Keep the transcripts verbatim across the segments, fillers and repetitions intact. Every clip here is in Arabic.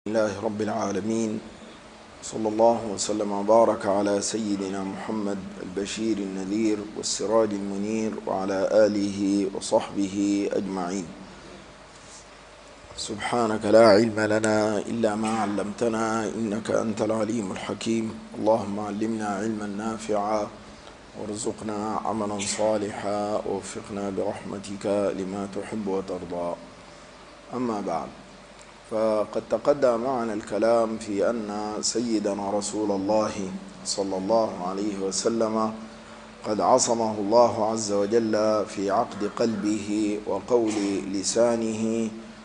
لله رب العالمين، صلى الله وسلم وبارك على سيدنا محمد البشير النذير والسراج المنير وعلى آله وصحبه أجمعين. سبحانك لا علم لنا إلا ما علمتنا إنك أنت العليم الحكيم. اللهم علمنا علما نافعا وارزقنا عملا صالحا ووفقنا برحمتك لما تحب وترضى. أما بعد، فقد تقدم معنا الكلام في أن سيدنا رسول الله صلى الله عليه وسلم قد عصمه الله عز وجل في عقد قلبه وقول لسانه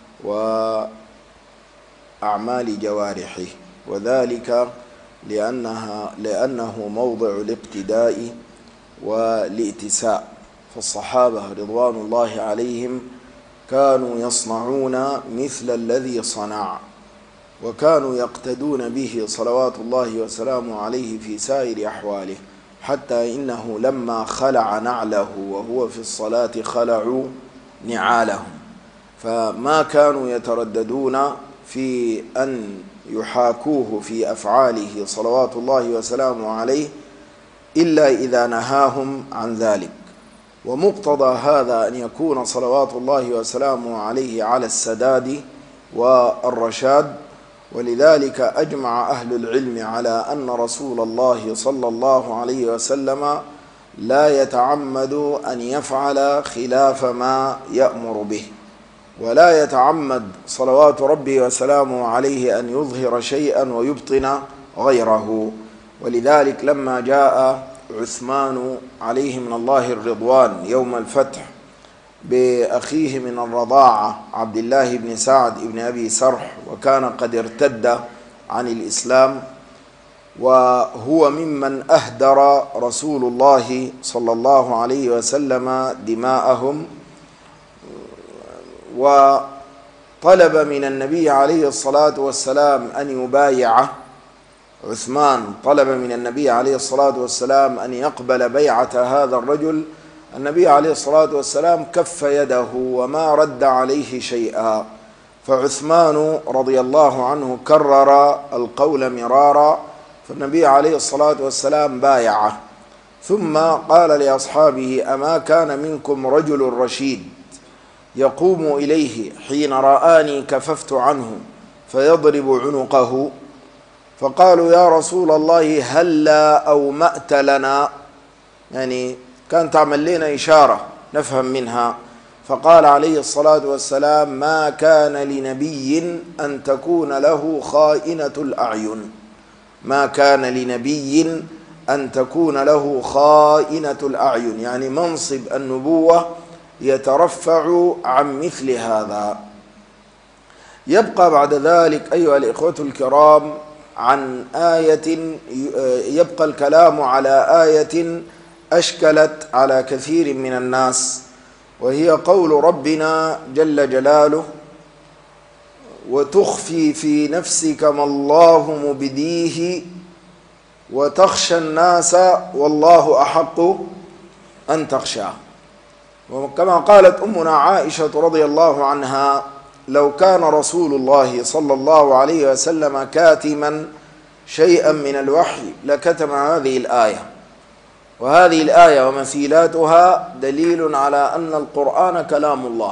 وأعمال جوارحه، وذلك لأنها لأنه موضع الاقتداء والائتساء. فالصحابة رضوان الله عليهم كانوا يصنعون مثل الذي صنع، وكانوا يقتدون به صلوات الله وسلامه عليه في سائر أحواله، حتى إنه لما خلع نعله وهو في الصلاة خلعوا نعالهم، فما كانوا يترددون في أن يحاكوه في أفعاله صلوات الله وسلامه عليه إلا إذا نهاهم عن ذلك. ومقتضى هذا أن يكون صلوات الله وسلامه عليه على السداد والرشاد، ولذلك أجمع أهل العلم على أن رسول الله صلى الله عليه وسلم لا يتعمد أن يفعل خلاف ما يأمر به، ولا يتعمد صلوات ربه وسلامه عليه أن يظهر شيئا ويبطن غيره. ولذلك لما جاء عثمان عليه من الله الرضوان يوم الفتح بأخيه من الرضاعة عبد الله بن سعد بن أبي سرح، وكان قد ارتد عن الإسلام، وهو ممن أهدر رسول الله صلى الله عليه وسلم دماءهم، وطلب من النبي عليه الصلاة والسلام أن يبايعه. عثمان طلب من النبي عليه الصلاة والسلام أن يقبل بيعة هذا الرجل. النبي عليه الصلاة والسلام كف يده وما رد عليه شيئا، فعثمان رضي الله عنه كرر القول مرارا، فالنبي عليه الصلاة والسلام بايعه، ثم قال لأصحابه: أما كان منكم رجل رشيد يقوم إليه حين رآني كففت عنه فيضرب عنقه؟ فقالوا: يا رسول الله هلا أومأت لنا، يعني كان تعمل لنا إشارة نفهم منها. فقال عليه الصلاة والسلام: ما كان لنبي أن تكون له خائنة الأعين، ما كان لنبي أن تكون له خائنة الأعين، يعني منصب النبوة يترفع عن مثل هذا. يبقى بعد ذلك أيها الإخوة الكرام عن آية، يبقى الكلام على آية أشكلت على كثير من الناس، وهي قول ربنا جل جلاله: وتخفي في نفسك ما الله مبديه وتخشى الناس والله أحق أن تخشاه. وكما قالت أمنا عائشة رضي الله عنها: لو كان رسول الله صلى الله عليه وسلم كاتما شيئا من الوحي لكتم هذه الآية. وهذه الآية ومثيلاتها دليل على أن القرآن كلام الله،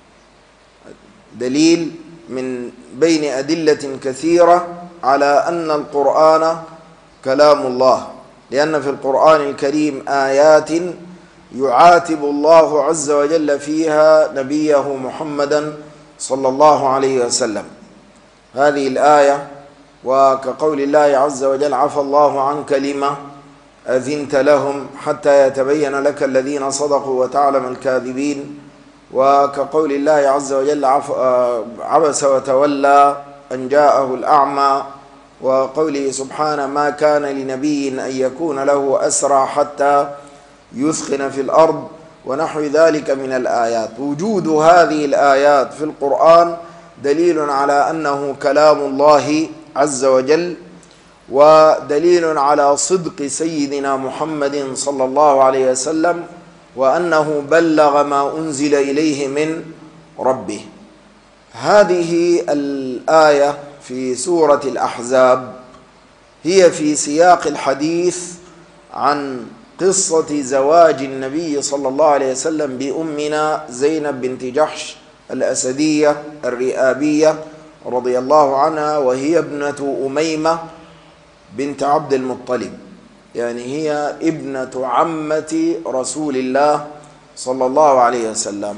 دليل من بين أدلة كثيرة على أن القرآن كلام الله، لأن في القرآن الكريم آيات يعاتب الله عز وجل فيها نبيه محمدا صلى الله عليه وسلم. هذه الآية وكقول الله عز وجل: عفى الله عنك لما أذنت لهم حتى يتبين لك الذين صدقوا وتعلم الكاذبين، وكقول الله عز وجل: عبس وتولى أن جاءه الأعمى، وقوله سبحانه: ما كان لنبي أن يكون له أسرى حتى يثخن في الأرض، ونحو ذلك من الآيات. وجود هذه الآيات في القرآن دليل على أنه كلام الله عز وجل، ودليل على صدق سيدنا محمد صلى الله عليه وسلم، وأنه بلغ ما أنزل إليه من ربه. هذه الآية في سورة الأحزاب هي في سياق الحديث عن قصة زواج النبي صلى الله عليه وسلم بأمنا زينب بنت جحش الأسدية الرئابية رضي الله عنها، وهي ابنة أميمة بنت عبد المطلب، يعني هي ابنة عمة رسول الله صلى الله عليه وسلم.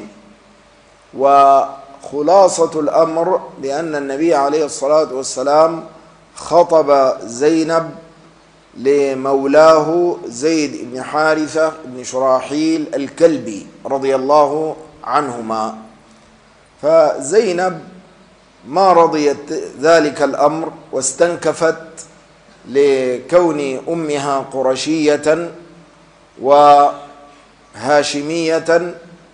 وخلاصة الأمر بأن النبي عليه الصلاة والسلام خطب زينب لمولاه زيد بن حارثة بن شراحيل الكلبي رضي الله عنهما، فزينب ما رضيت ذلك الأمر واستنكفت لكون أمها قرشية وهاشمية،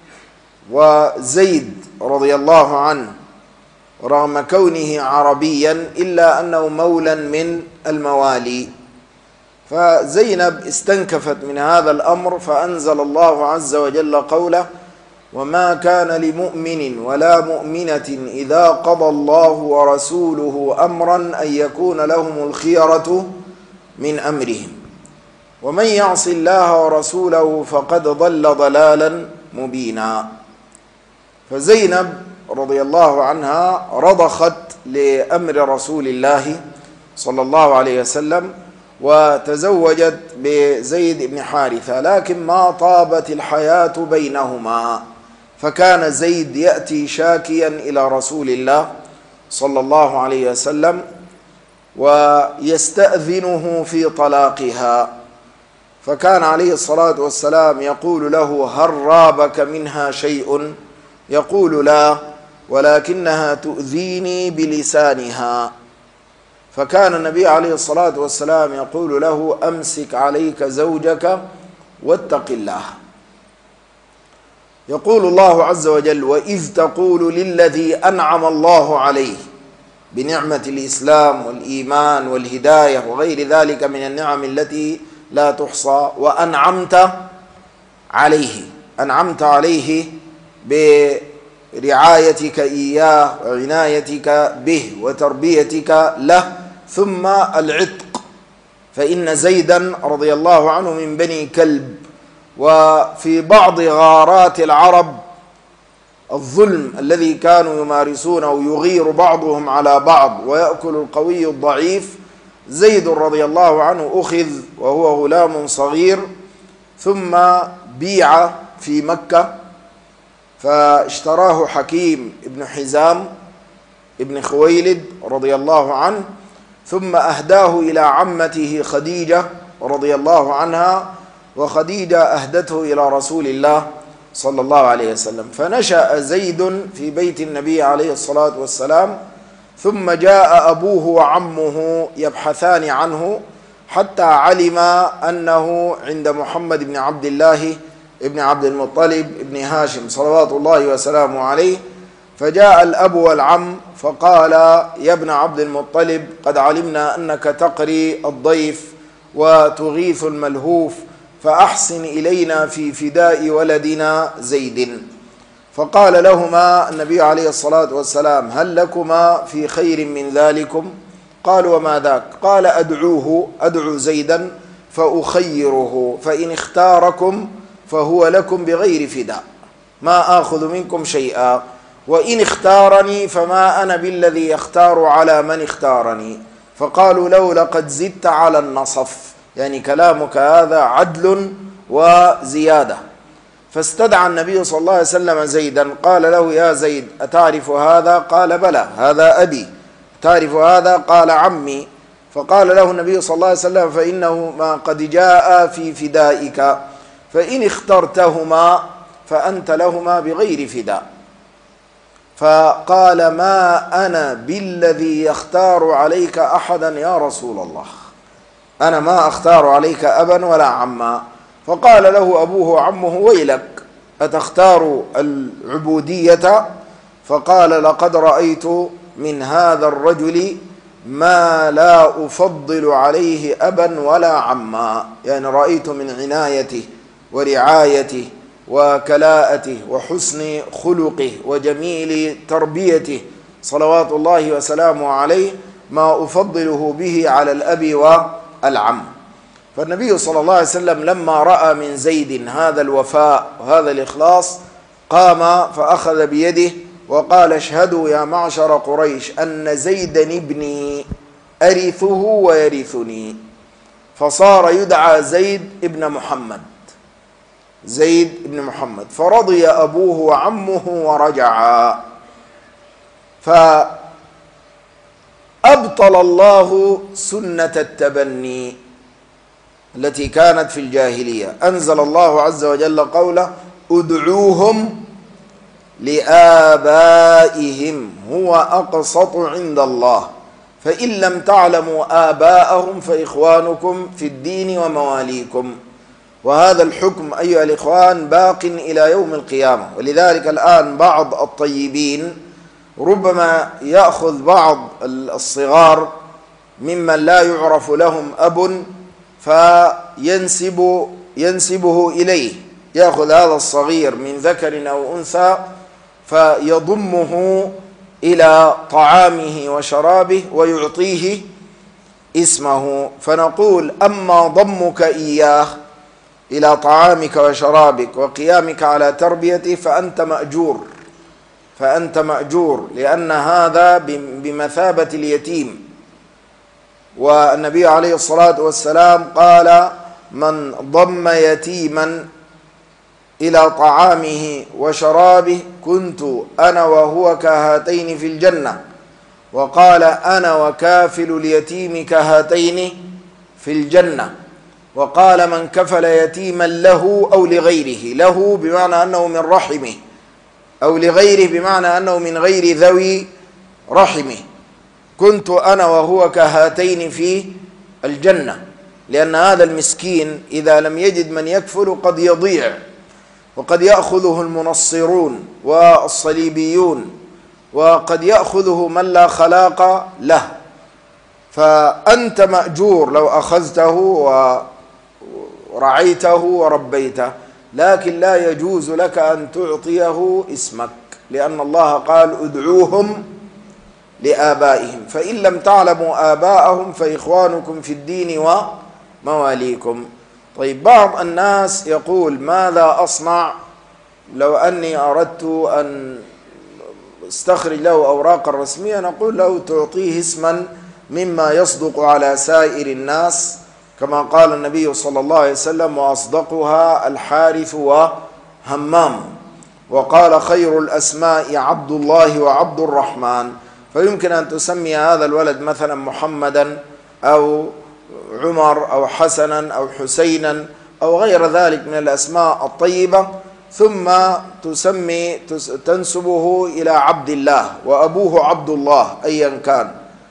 وزيد رضي الله عنه رغم كونه عربيا إلا أنه مولى من الموالي. فزينب استنكفت من هذا الأمر، فأنزل الله عز وجل قوله: وما كان لمؤمن ولا مؤمنة إذا قضى الله ورسوله أمرا أن يكون لهم الخيرة من أمرهم ومن يعص الله ورسوله فقد ضل ضلالا مبينا. فزينب رضي الله عنها رضخت لأمر رسول الله صلى الله عليه وسلم وتزوجت بزيد بن حارثة، لكن ما طابت الحياة بينهما، فكان زيد يأتي شاكيا إلى رسول الله صلى الله عليه وسلم ويستأذنه في طلاقها، فكان عليه الصلاة والسلام يقول له: هل رابك منها شيء؟ يقول: لا، ولكنها تؤذيني بلسانها. فكان النبي عليه الصلاة والسلام يقول له: أمسك عليك زوجك واتق الله. يقول الله عز وجل: وإذ تقول للذي أنعم الله عليه بنعمة الإسلام والإيمان والهداية وغير ذلك من النعم التي لا تحصى، وأنعمت عليه، أنعمت عليه برعايتك إياه وعنايتك به وتربيتك له، ثم العتق، فإن زيدا رضي الله عنه من بني كلب. وفي بعض غارات العرب الظلم الذي كانوا يمارسونه يغير بعضهم على بعض ويأكل القوي الضعيف، زيد رضي الله عنه أخذ وهو غلام صغير ثم بيع في مكة، فاشتراه حكيم ابن حزام ابن خويلد رضي الله عنه، ثم أهداه إلى عمته خديجة رضي الله عنها، وخديجة أهدته إلى رسول الله صلى الله عليه وسلم. فنشأ زيد في بيت النبي عليه الصلاة والسلام، ثم جاء أبوه وعمه يبحثان عنه حتى علم أنه عند محمد بن عبد الله ابن عبد المطلب ابن هاشم صلوات الله وسلامه عليه. فجاء الأب والعم فقال: يا ابن عبد المطلب، قد علمنا أنك تقري الضيف وتغيث الملهوف، فأحسن إلينا في فداء ولدنا زيد. فقال لهما النبي عليه الصلاة والسلام: هل لكما في خير من ذلكم؟ قالوا: وما ذاك؟ قال: أدعوه، أدعو زيدا فأخيره، فإن اختاركم فهو لكم بغير فداء، ما آخذ منكم شيئا، وإن اختارني فما أنا بالذي يختار على من اختارني. فقالوا: لو لقد زدت على النصف، يعني كلامك هذا عدل وزيادة. فاستدعى النبي صلى الله عليه وسلم زيدا، قال له: يا زيد، أتعرف هذا؟ قال: بلى، هذا أبي. تعرف هذا؟ قال: عمي. فقال له النبي صلى الله عليه وسلم: فإنه ما قد جاء في فدائك، فإن اخترتهما فأنت لهما بغير فداء. فقال: ما أنا بالذي يختار عليك أحدا يا رسول الله، أنا ما أختار عليك أبا ولا عما. فقال له أبوه وعمه: ويلك، أتختار العبودية؟ فقال: لقد رأيت من هذا الرجل ما لا أفضل عليه أبا ولا عما، يعني رأيت من عنايته ورعايته وكلاءته وحسن خلقه وجميل تربيته صلوات الله وسلامه عليه ما أفضله به على الأب والعم. فالنبي صلى الله عليه وسلم لما رأى من زيد هذا الوفاء وهذا الإخلاص قام فأخذ بيده وقال: اشهدوا يا معشر قريش أن زيدا ابني أرثه ويرثني. فصار يدعى زيد ابن محمد، زيد ابن محمد، فرضي أبوه وعمه ورجعا. فأبطل الله سنة التبني التي كانت في الجاهلية. أنزل الله عز وجل قوله: ادعوهم لآبائهم هو أقسط عند الله فإن لم تعلموا آباءهم فإخوانكم في الدين ومواليكم. وهذا الحكم أيها الإخوان باق إلى يوم القيامة. ولذلك الآن بعض الطيبين ربما يأخذ بعض الصغار ممن لا يعرف لهم أب فينسب ينسبه إليه، يأخذ هذا الصغير من ذكر أو أنثى فيضمه إلى طعامه وشرابه ويعطيه اسمه. فنقول: أما ضمك إياه إلى طعامك وشرابك وقيامك على تربيته فأنت مأجور، فأنت مأجور، لأن هذا بمثابة اليتيم. والنبي عليه الصلاة والسلام قال: من ضم يتيما إلى طعامه وشرابه كنت أنا وهو كهاتين في الجنة. وقال: أنا وكافل اليتيم كهاتين في الجنة. وقال: من كفل يتيما له أو لغيره، له بمعنى أنه من رحمه، أو لغيره بمعنى أنه من غير ذوي رحمه، كنت أنا وهو كهاتين في الجنة. لأن هذا المسكين إذا لم يجد من يكفل قد يضيع، وقد يأخذه المنصرون والصليبيون، وقد يأخذه من لا خلاق له. فأنت مأجور لو أخذته ورعيته وربيته، لكن لا يجوز لك أن تعطيه اسمك، لأن الله قال: ادعوهم لآبائهم فإن لم تعلموا آباءهم فإخوانكم في الدين ومواليكم. طيب، بعض الناس يقول: ماذا أصنع لو أني أردت أن استخرج له أوراقا رسمية؟ نقول له: تعطيه اسما مما يصدق على سائر الناس، كما قال النبي صلى الله عليه وسلم: وأصدقها الحارث وهمام. وقال: خير الأسماء عبد الله وعبد الرحمن. فيمكن أن تسمي هذا الولد مثلا محمدا أو عمر أو حسنا أو حسينا أو غير ذلك من الأسماء الطيبة، ثم تسمي تنسبه إلى عبد الله، وأبوه عبد الله أيا كان،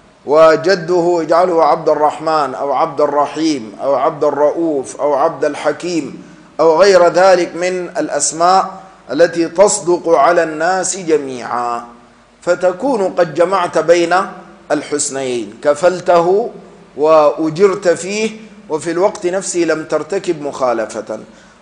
وجده اجعله عبد الرحمن أو عبد الرحيم أو عبد الرؤوف أو عبد الحكيم أو غير ذلك من الأسماء التي تصدق على الناس جميعا، فتكون قد جمعت بين الحسنيين، كفلته وأجرت فيه وفي الوقت نفسه لم ترتكب مخالفة.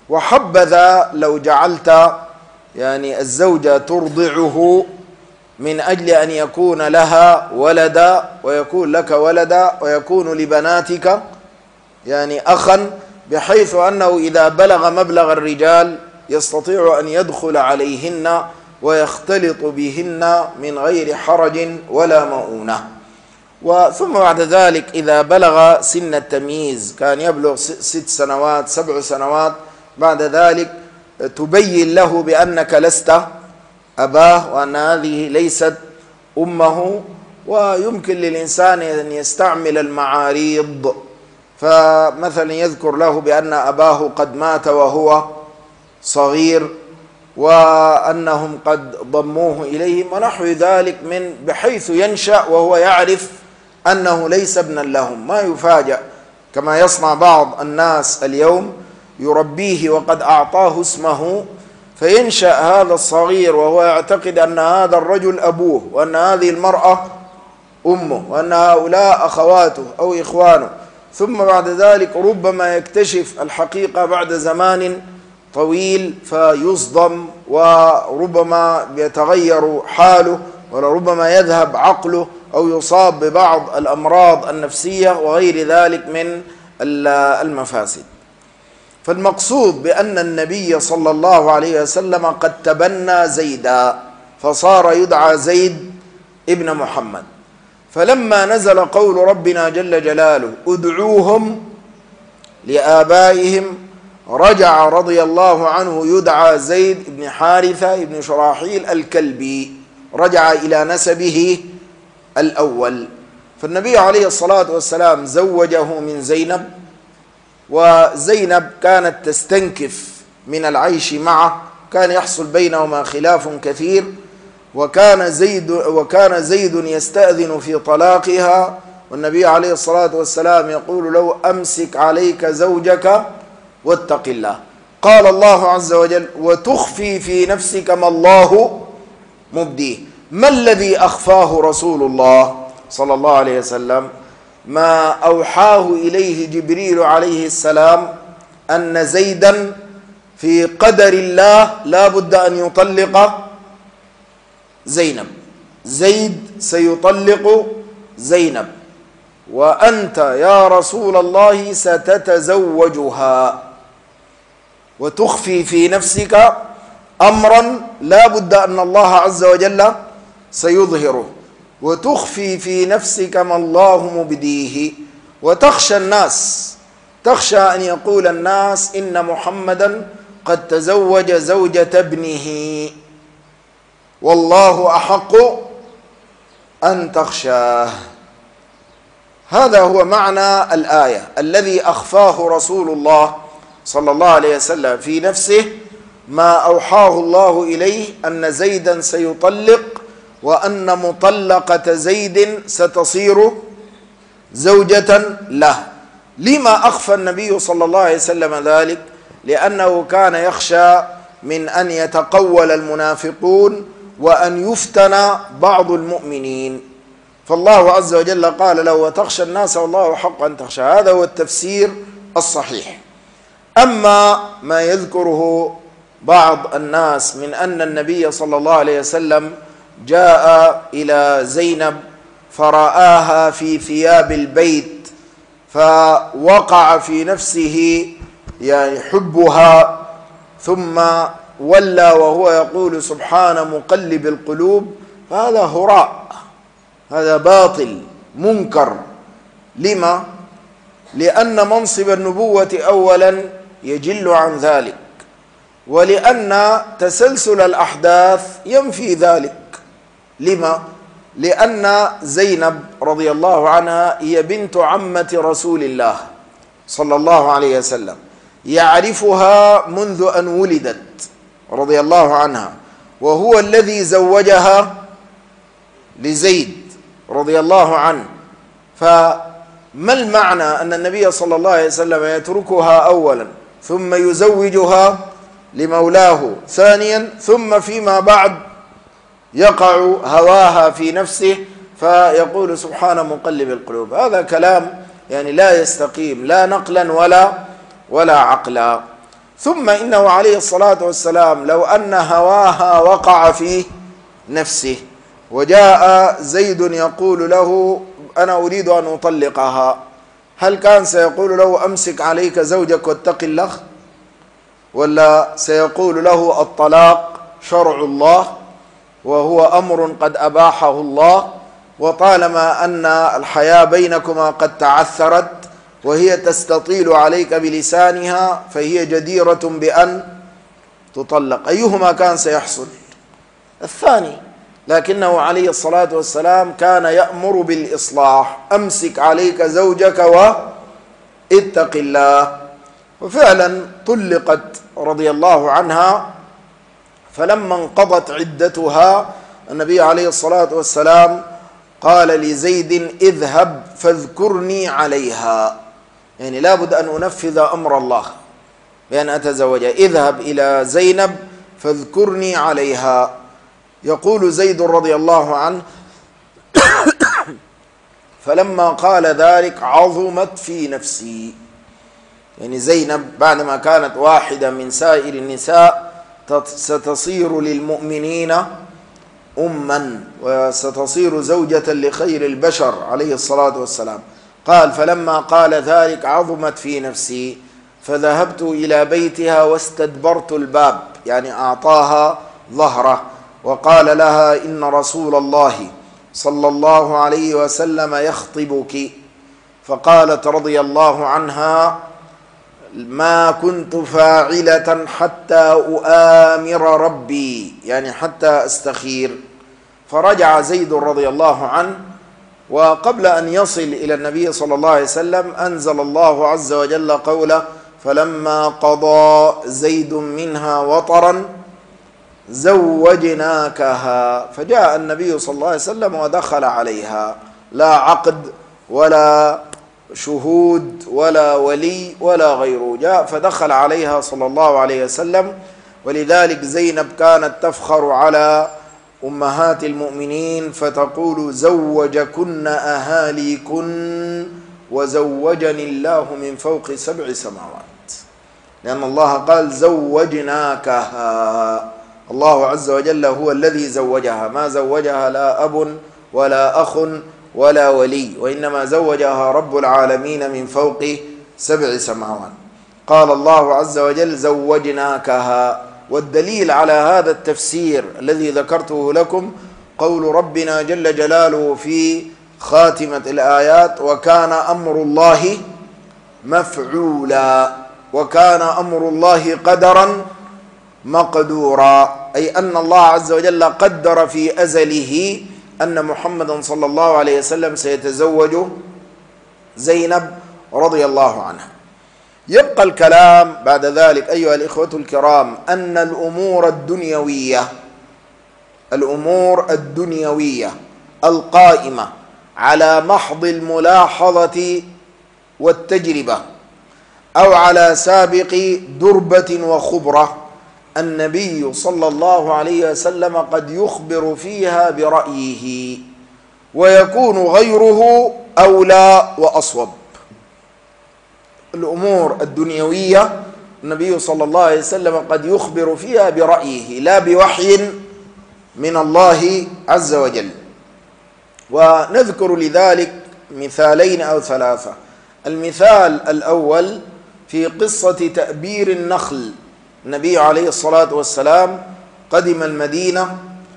وحبذا لو جعلت يعني الزوجة ترضعه من أجل أن يكون لها ولدا ويكون لك ولدا ويكون لبناتك يعني أخا، بحيث أنه إذا بلغ مبلغ الرجال يستطيع أن يدخل عليهن ويختلط بهن من غير حرج ولا مؤونة. وثم بعد ذلك إذا بلغ سن التمييز، كان يبلغ ست سنوات سبع سنوات، بعد ذلك تبين له بأنك لست أباه وأن هذه ليست أمه. ويمكن للإنسان أن يستعمل المعاريض، فمثلا يذكر له بأن أباه قد مات وهو صغير وأنهم قد ضموه إليهم ونحو ذلك، من بحيث ينشأ وهو يعرف أنه ليس ابنا لهم، ما يفاجأ كما يصنع بعض الناس اليوم، يربيه وقد أعطاه اسمه، فينشأ هذا الصغير وهو يعتقد أن هذا الرجل أبوه وأن هذه المرأة أمه وأن هؤلاء أخواته أو إخوانه، ثم بعد ذلك ربما يكتشف الحقيقة بعد زمان طويل فيصدم وربما يتغير حاله ولربما يذهب عقله أو يصاب ببعض الأمراض النفسية وغير ذلك من المفاسد. فالمقصود بأن النبي صلى الله عليه وسلم قد تبنى زيدا فصار يدعى زيد ابن محمد. فلما نزل قول ربنا جل جلاله ادعوهم لآبائهم رجع رضي الله عنه يدعى زيد بن حارثة بن شراحيل الكلبي، رجع إلى نسبه الأول. فالنبي عليه الصلاة والسلام زوجه من زينب، وزينب كانت تستنكف من العيش معه، كان يحصل بينهما خلاف كثير، وكان زيد وكان زيد يستأذن في طلاقها، والنبي عليه الصلاة والسلام يقول له أمسك عليك زوجك واتق الله. قال الله عز وجل وتخفي في نفسك ما الله مبديه. ما الذي أخفاه رسول الله صلى الله عليه وسلم؟ ما أوحاه إليه جبريل عليه السلام أن زيدا في قدر الله لا بد أن يطلق زينب، زيد سيطلق زينب، وأنت يا رسول الله ستتزوجها، وتخفي في نفسك أمرا لا بد أن الله عز وجل سيظهره، وتخفي في نفسك ما الله مبديه، وتخشى الناس، تخشى أن يقول الناس إن محمدا قد تزوج زوجة ابنه، والله أحق أن تخشاه. هذا هو معنى الآية، الذي أخفاه رسول الله صلى الله عليه وسلم في نفسه ما أوحاه الله إليه أن زيدا سيطلق، وأن مطلقة زيد ستصير زوجة له. لما أخفى النبي صلى الله عليه وسلم ذلك؟ لأنه كان يخشى من أن يتقول المنافقون وأن يفتن بعض المؤمنين، فالله عز وجل قال له وتخشى الناس والله حق أن تخشى. هذا هو التفسير الصحيح. أما ما يذكره بعض الناس من أن النبي صلى الله عليه وسلم جاء إلى زينب فرآها في ثياب البيت فوقع في نفسه يعني حبها، ثم ولى وهو يقول سبحان مقلب القلوب، فهذا هراء، هذا باطل منكر. لما؟ لأن منصب النبوة أولا يجل عن ذلك، ولأن تسلسل الأحداث ينفي ذلك. لما؟ لأن زينب رضي الله عنها هي بنت عمة رسول الله صلى الله عليه وسلم، يعرفها منذ أن ولدت رضي الله عنها، وهو الذي زوجها لزيد رضي الله عنه. فما المعنى أن النبي صلى الله عليه وسلم يتركها أولا ثم يزوجها لمولاه ثانيا، ثم فيما بعد يقع هواها في نفسه فيقول سبحان مقلب القلوب؟ هذا كلام يعني لا يستقيم لا نقلا ولا ولا عقلا. ثم إنه عليه الصلاة والسلام لو أن هواها وقع في نفسه وجاء زيد يقول له أنا أريد أن أطلقها، هل كان سيقول له أمسك عليك زوجك واتق الله؟ ولا سيقول له الطلاق شرع الله وهو أمر قد أباحه الله، وطالما أن الحياة بينكما قد تعثرت وهي تستطيل عليك بلسانها فهي جديرة بأن تطلق؟ أيهما كان سيحصل؟ الثاني. لكنه عليه الصلاة والسلام كان يأمر بالإصلاح، أمسك عليك زوجك واتق الله. وفعلا طلقت رضي الله عنها، فلما انقضت عدتها النبي عليه الصلاة والسلام قال لزيد اذهب فاذكرني عليها، يعني لابد أن أنفذ أمر الله بأن أتزوجها، اذهب إلى زينب فاذكرني عليها. يقول زيد رضي الله عنه فلما قال ذلك عظمت في نفسي، يعني زينب بعدما كانت واحدة من سائر النساء ستصير للمؤمنين أما وستصير زوجة لخير البشر عليه الصلاة والسلام. قال: فلما قال ذلك عظمت في نفسي فذهبت إلى بيتها واستدبرت الباب، يعني أعطاها ظهره، وقال لها: إن رسول الله صلى الله عليه وسلم يخطبك. فقالت رضي الله عنها: ما كنت فاعلة حتى أؤامر ربي، يعني حتى أستخير. فرجع زيد رضي الله عنه، وقبل أن يصل إلى النبي صلى الله عليه وسلم أنزل الله عز وجل قوله: فلما قضى زيد منها وطرا زوجناكها. فجاء النبي صلى الله عليه وسلم ودخل عليها، لا عقد ولا شهود ولا ولي ولا غيره، جاء فدخل عليها صلى الله عليه وسلم. ولذلك زينب كانت تفخر على أمهات المؤمنين فتقول: زوجكن أهاليكن وزوجني الله من فوق سبع سماوات، لأن الله قال: زوجناكها. الله عز وجل هو الذي زوجها، ما زوجها لا أب ولا أخ ولا ولي، وإنما زوجها رب العالمين من فوق سبع سماوات. قال الله عز وجل: زوجناكها. والدليل على هذا التفسير الذي ذكرته لكم قول ربنا جل جلاله في خاتمة الآيات: وكان أمر الله مفعولا، وكان أمر الله قدرا مقدورا، أي أن الله عز وجل قدر في أزله أن محمدا صلى الله عليه وسلم سيتزوج زينب رضي الله عنها. يبقى الكلام بعد ذلك أيها الإخوة الكرام أن الأمور الدنيوية الأمور الدنيوية القائمة على محض الملاحظة والتجربة أو على سابق دربة وخبرة، النبي صلى الله عليه وسلم قد يخبر فيها برأيه ويكون غيره أولى وأصوب. الأمور الدنيوية النبي صلى الله عليه وسلم قد يخبر فيها برأيه لا بوحي من الله عز وجل. ونذكر لذلك مثالين أو ثلاثة. المثال الأول في قصة تأبير النخل. النبي عليه الصلاة والسلام قدم المدينة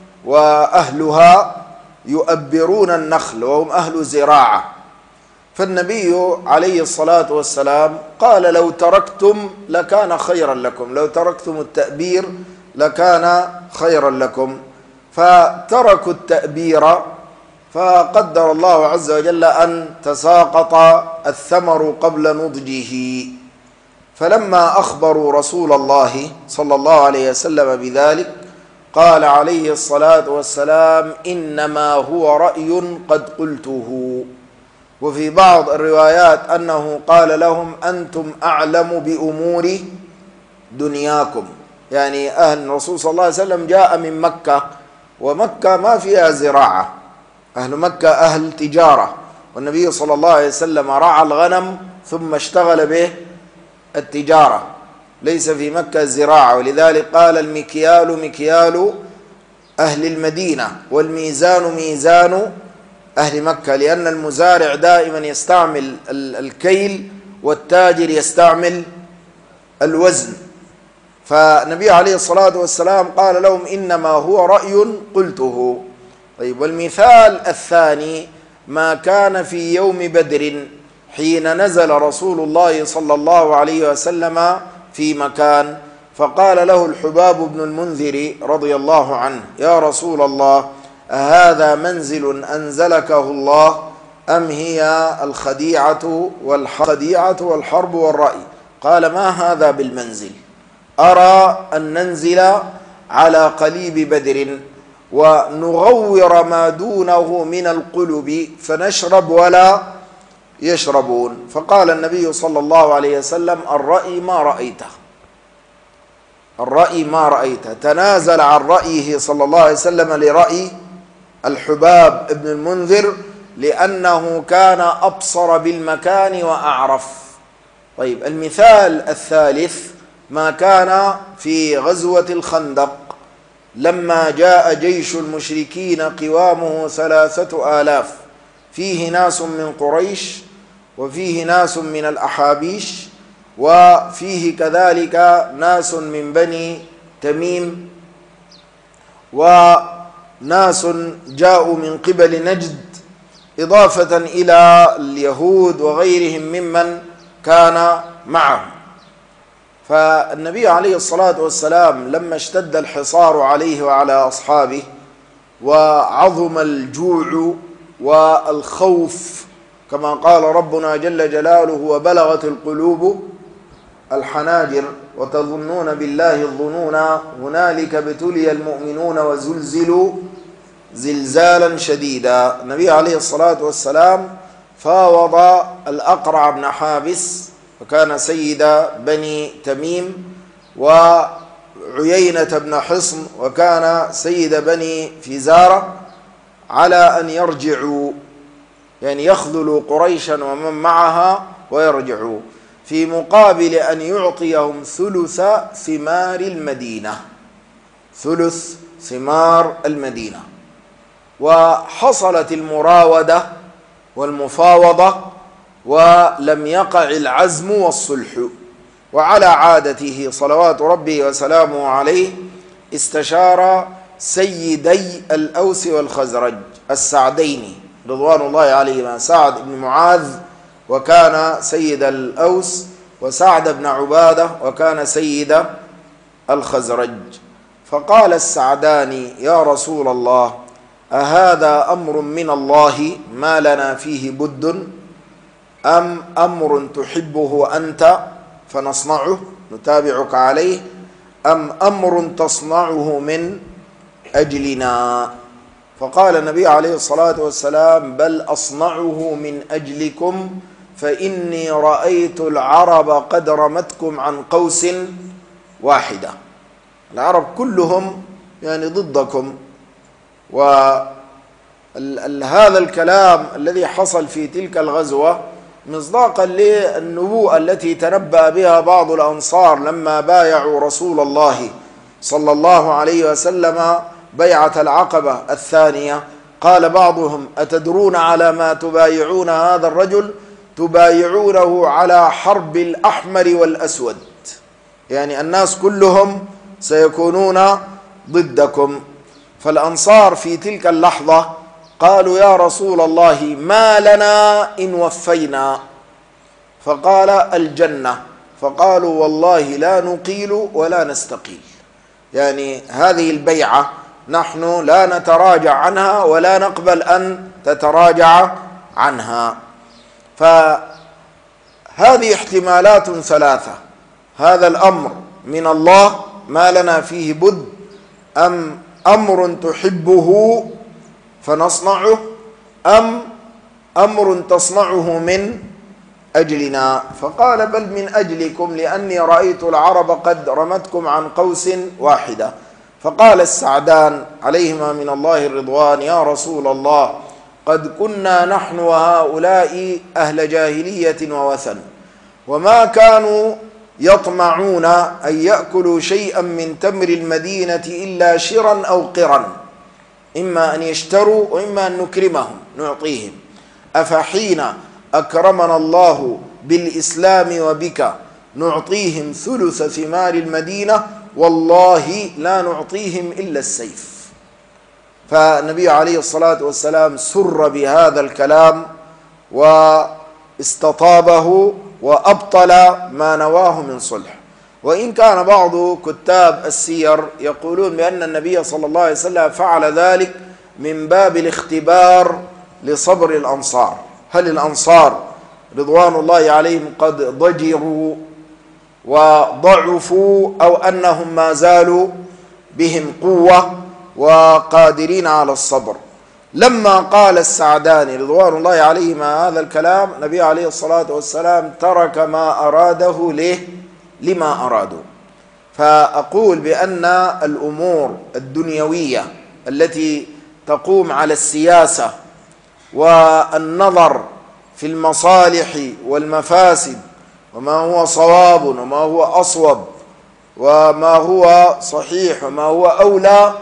وأهلها يؤبرون النخل وهم أهل زراعة، فالنبي عليه الصلاة والسلام قال: لو تركتم لكان خيرا لكم، لو تركتم التأبير لكان خيرا لكم. فتركوا التأبير، فقدر الله عز وجل أن تساقط الثمر قبل نضجه. فلما أخبروا رسول الله صلى الله عليه وسلم بذلك قال عليه الصلاة والسلام: إنما هو رأي قد قلته. وفي بعض الروايات أنه قال لهم: أنتم أعلم بأمور دنياكم، يعني أهل الرسول صلى الله عليه وسلم جاء من مكة، ومكة ما فيها زراعة، أهل مكة أهل تجارة، والنبي صلى الله عليه وسلم رعى الغنم ثم اشتغل به التجارة، ليس في مكة زراعة. ولذلك قال: المكيال مكيال أهل المدينة والميزان ميزان أهل مكة، لأن المزارع دائما يستعمل الكيل والتاجر يستعمل الوزن. فالنبي عليه الصلاة والسلام قال لهم: إنما هو رأي قلته. طيب، والمثال الثاني ما كان في يوم بدر حين نزل رسول الله صلى الله عليه وسلم في مكان، فقال له الحباب بن المنذر رضي الله عنه: يا رسول الله، أهذا منزل أنزلكه الله أم هي الخديعة والخديعة والحرب والرأي؟ قال: ما هذا بالمنزل، أرى أن ننزل على قليب بدر ونغور ما دونه من القلب فنشرب ولا يشربون. فقال النبي صلى الله عليه وسلم: الرأي ما رأيته، الرأي ما رأيته. تنازل عن رأيه صلى الله عليه وسلم لرأي الحباب بن المنذر لأنه كان أبصر بالمكان وأعرف. طيب، المثال الثالث ما كان في غزوة الخندق. لما جاء جيش المشركين قوامه ثلاثة آلاف، فيه ناس من قريش وفيه ناس من الأحابيش وفيه كذلك ناس من بني تميم وناس جاءوا من قبل نجد، إضافة إلى اليهود وغيرهم ممن كان معهم. فالنبي عليه الصلاة والسلام لما اشتد الحصار عليه وعلى أصحابه وعظم الجوع والخوف كما قال ربنا جل جلاله: وبلغت القلوب الحناجر وتظنون بالله الظنون هنالك ابتلي المؤمنون وزلزلوا زلزالا شديدا. النبي عليه الصلاة والسلام فاوض الأقرع بن حابس وكان سيد بني تميم، وعيينة بن حصن وكان سيد بني فزارة، على أن يرجعوا، يعني يخذلوا قريشا ومن معها ويرجعوا، في مقابل أن يعطيهم ثلث ثمار المدينة، ثلث ثمار المدينة. وحصلت المراودة والمفاوضة ولم يقع العزم والصلح. وعلى عادته صلوات ربي وسلامه عليه استشار سيدي الأوس والخزرج السعدين رضوان الله عليهما، سعد بن معاذ وكان سيد الأوس، وسعد بن عبادة وكان سيد الخزرج. فقال السعدان: يا رسول الله، أهذا أمر من الله ما لنا فيه بد، أم أمر تحبه أنت فنصنعه نتابعك عليه، أم أمر تصنعه من أجلنا؟ فقال النبي عليه الصلاة والسلام: بل أصنعه من أجلكم، فإني رأيت العرب قد رمتكم عن قوس واحدة. العرب كلهم يعني ضدكم. وهذا الكلام الذي حصل في تلك الغزوة مصداقا للنبوءة التي تنبأ بها بعض الأنصار لما بايعوا رسول الله صلى الله عليه وسلم بيعة العقبة الثانية. قال بعضهم: أتدرون على ما تبايعون هذا الرجل؟ تبايعونه على حرب الأحمر والأسود، يعني الناس كلهم سيكونون ضدكم. فالأنصار في تلك اللحظة قالوا: يا رسول الله، ما لنا إن وفينا؟ فقال: الجنة. فقالوا: والله لا نقيل ولا نستقيل، يعني هذه البيعة نحن لا نتراجع عنها ولا نقبل أن تتراجع عنها. فهذه احتمالات ثلاثة: هذا الأمر من الله ما لنا فيه بد، أم أمر تحبه فنصنعه، أم أمر تصنعه من أجلنا. فقال: بل من أجلكم، لأني رأيت العرب قد رمتكم عن قوس واحدة. فقال السعدان عليهما من الله الرضوان: يا رسول الله، قد كنا نحن وهؤلاء أهل جاهلية ووثن، وما كانوا يطمعون أن يأكلوا شيئا من تمر المدينة إلا شرا أو قرا، إما أن يشتروا وإما أن نكرمهم نعطيهم. أفحين أكرمنا الله بالإسلام وبك نعطيهم ثلث ثمار المدينة؟ والله لا نعطيهم إلا السيف. فالنبي عليه الصلاة والسلام سر بهذا الكلام واستطابه وأبطل ما نواه من صلح. وإن كان بعض كتاب السير يقولون بأن النبي صلى الله عليه وسلم فعل ذلك من باب الاختبار لصبر الأنصار. هل الأنصار رضوان الله عليهم قد ضجروا وضعفوا، أو أنهم ما زالوا بهم قوة وقادرين على الصبر؟ لما قال السعدان رضوان الله عليهما هذا الكلام، النبي عليه الصلاة والسلام ترك ما أراده له لما أرادوا. فأقول بأن الأمور الدنيوية التي تقوم على السياسة والنظر في المصالح والمفاسد وما هو صواب وما هو أصوب وما هو صحيح وما هو أولى،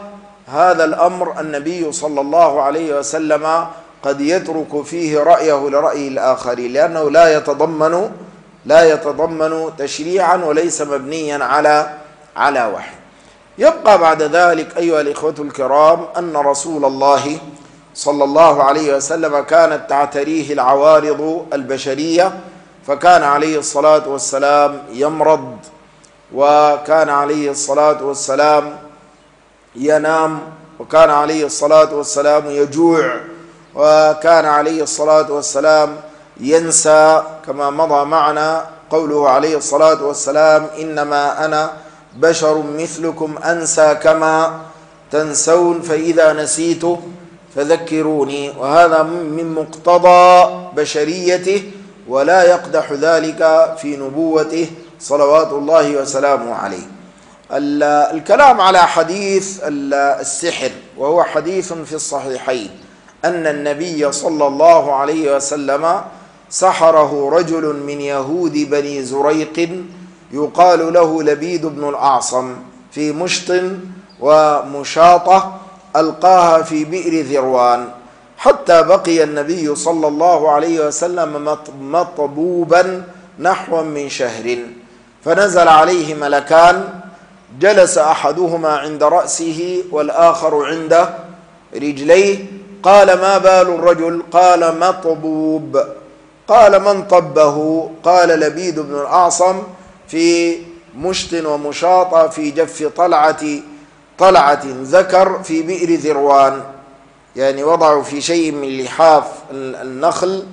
هذا الأمر النبي صلى الله عليه وسلم قد يترك فيه رأيه لرأي الآخرين، لأنه لا يتضمن لا يتضمن تشريعا وليس مبنيا على على وحي. يبقى بعد ذلك أيها الإخوة الكرام أن رسول الله صلى الله عليه وسلم كانت تعتريه العوارض البشرية، فكان عليه الصلاة والسلام يمرض، وكان عليه الصلاة والسلام ينام، وكان عليه الصلاة والسلام يجوع، وكان عليه الصلاة والسلام ينسى، كما مضى معنا قوله عليه الصلاة والسلام: إنما أنا بشر مثلكم أنسى كما تنسون فإذا نسيت فذكروني. وهذا من مقتضى بشريته، ولا يقدح ذلك في نبوته صلوات الله وسلامه عليه. الكلام على حديث السحر، وهو حديث في الصحيحين، أن النبي صلى الله عليه وسلم سحره رجل من يهود بني زريق يقال له لبيد بن الأعصم في مشط ومشاطة ألقاها في بئر ذروان، حتى بقي النبي صلى الله عليه وسلم مطبوبا نحو من شهر، فنزل عليه ملكان، جلس أحدهما عند رأسه والآخر عند رجليه. قال: ما بال الرجل؟ قال: مطبوب. قال: من طبه؟ قال: لبيد بن الأعصم في مشط ومشاطة في جف طلعة طلعة ذكر في بئر ذروان، يعني وضعوا في شيء من لحاف النخل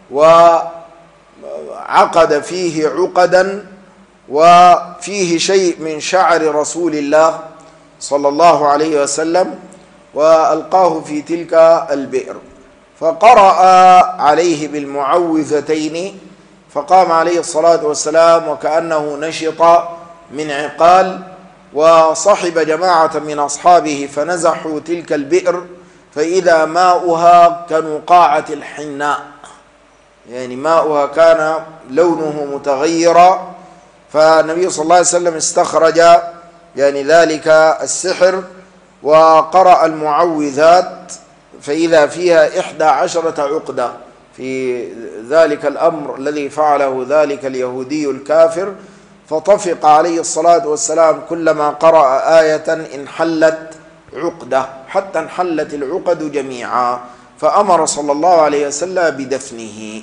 وعقد فيه عقدا وفيه شيء من شعر رسول الله صلى الله عليه وسلم، وألقاه في تلك البئر، فقرأ عليه بالمعوذتين، فقام عليه الصلاة والسلام وكأنه نشط من عقال، وصحب جماعة من أصحابه فنزحوا تلك البئر، فإذا ماؤها كنقاعة الحناء، يعني ماؤها كان لونه متغيرا. فالنبي صلى الله عليه وسلم استخرج يعني ذلك السحر وقرأ المعوذات، فإذا فيها إحدى عشرة عقدة في ذلك الأمر الذي فعله ذلك اليهودي الكافر. فطفق عليه الصلاة والسلام كلما قرأ آية انحلت عقدة، حتى انحلت العقد جميعا، فأمر صلى الله عليه وسلم بدفنه.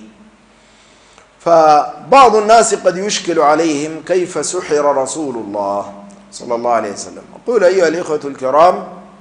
فبعض الناس قد يشكل عليهم كيف سحر رسول الله صلى الله عليه وسلم. أقول أيها الإخوة الكرام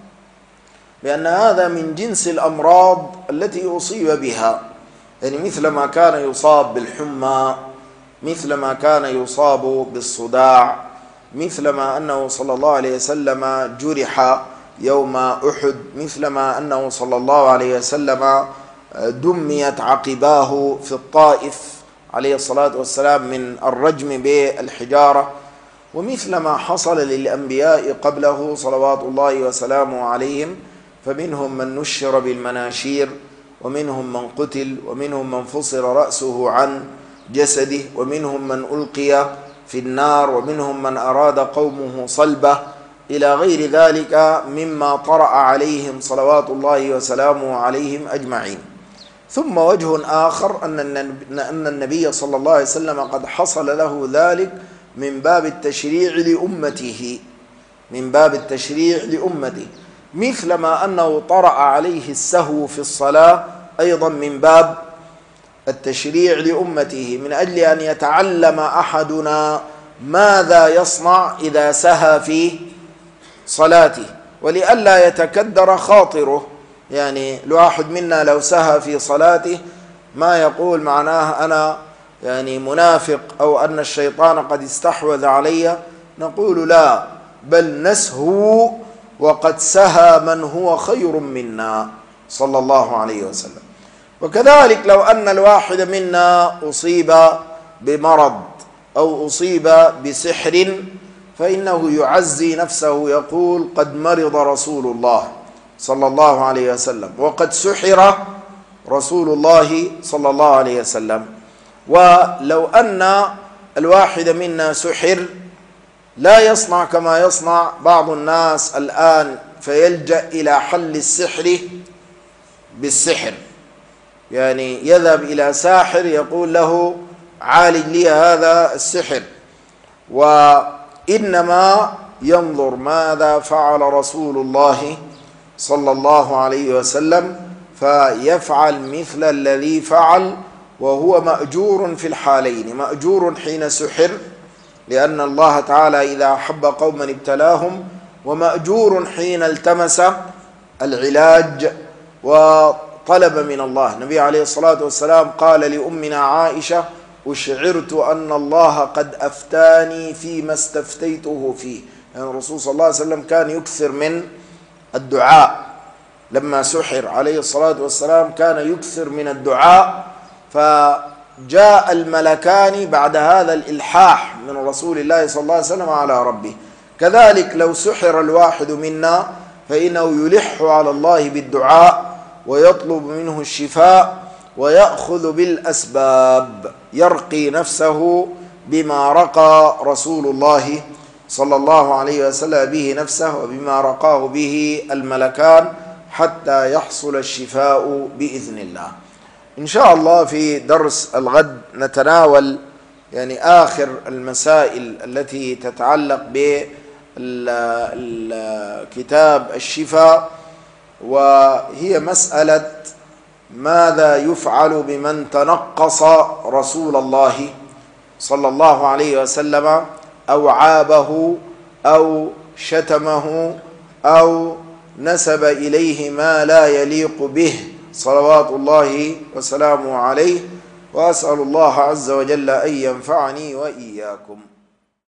بأن هذا من جنس الأمراض التي أصيب بها، يعني مثل ما كان يصاب بالحمى، مثل ما كان يصاب بالصداع، مثل ما أنه صلى الله عليه وسلم جرح يوم أحد، مثل ما أنه صلى الله عليه وسلم دميت عقباه في الطائف عليه الصلاة والسلام من الرجم بالحجارة، ومثل ما حصل للأنبياء قبله صلوات الله وسلامه عليهم، فمنهم من نشر بالمناشير، ومنهم من قتل، ومنهم من فصل رأسه عن جسده، ومنهم من ألقي في النار، ومنهم من أراد قومه صلبه، إلى غير ذلك مما طرأ عليهم صلوات الله وسلامه عليهم أجمعين. ثم وجه آخر أن النبي صلى الله عليه وسلم قد حصل له ذلك من باب التشريع لأمته، من باب التشريع لأمته، مثل ما أنه طرأ عليه السهو في الصلاة أيضا من باب التشريع لأمته، من أجل أن يتعلم أحدنا ماذا يصنع إذا سهى في صلاته، ولئلا يتكدر خاطره. يعني الواحد منا لو سهى في صلاته ما يقول معناه أنا يعني منافق أو أن الشيطان قد استحوذ علي، نقول لا، بل نسهو وقد سهى من هو خير منا صلى الله عليه وسلم. وكذلك لو أن الواحد منا أصيب بمرض أو أصيب بسحر، فإنه يعزي نفسه يقول قد مرض رسول الله صلى الله عليه وسلم، وقد سحر رسول الله صلى الله عليه وسلم. ولو أن الواحد منا سحر لا يصنع كما يصنع بعض الناس الآن فيلجأ إلى حل السحر بالسحر، يعني يذهب إلى ساحر يقول له عالج لي هذا السحر، وإنما ينظر ماذا فعل رسول الله صلى الله عليه وسلم فيفعل مثل الذي فعل، وهو مأجور في الحالين، مأجور حين سحر لأن الله تعالى إذا أحب قوما ابتلاهم، ومأجور حين التمس العلاج وطلب من الله. النبي عليه الصلاة والسلام قال لأمنا عائشة: أشعرت أن الله قد أفتاني فيما استفتيته فيه. يعني الرسول صلى الله عليه وسلم كان يكثر من الدعاء لما سحر عليه الصلاة والسلام، كان يكثر من الدعاء، فجاء الملكان بعد هذا الإلحاح من رسول الله صلى الله عليه وسلم على ربه. كذلك لو سحر الواحد منا فإنه يلح على الله بالدعاء ويطلب منه الشفاء ويأخذ بالأسباب، يرقي نفسه بما رقى رسول الله صلى الله عليه وسلم به نفسه وبما رقاه به الملكان حتى يحصل الشفاء بإذن الله. إن شاء الله في درس الغد نتناول يعني آخر المسائل التي تتعلق بكتاب الشفاء، وهي مسألة ماذا يفعل بمن تنقص رسول الله صلى الله عليه وسلم أو عابه أو شتمه أو نسب إليه ما لا يليق به صلوات الله وسلامه عليه. وأسأل الله عز وجل أن ينفعني وإياكم.